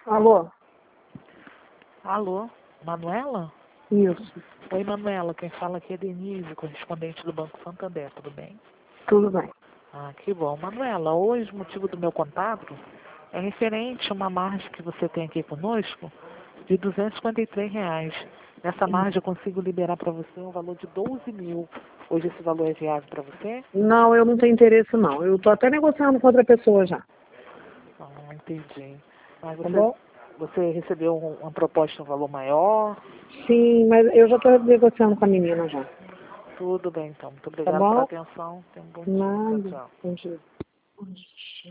Alô? Alô, Manuela? Isso, Oi, Manuela, quem fala aqui é Denise, correspondente do Banco Santander, tudo bem? tudo bem. Ah, que bom. Manuela, hoje o motivo do meu contato é referente a uma margem que você tem aqui conosco de R$ 253. Nessa margem eu consigo liberar para você um valor de 12 mil. Hoje esse valor é viável para você? Não, eu não tenho interesse não. Eu tô até negociando com outra pessoa já. Ah, entendi. Mas Tá bom? você recebeu uma proposta um valor maior? Sim, mas eu já tô negociando com a menina já. Tudo bem, então. Muito Tá obrigada pela bom? atenção. Tenha um bom dia. Tchau, Nada. tchau. Bom dia.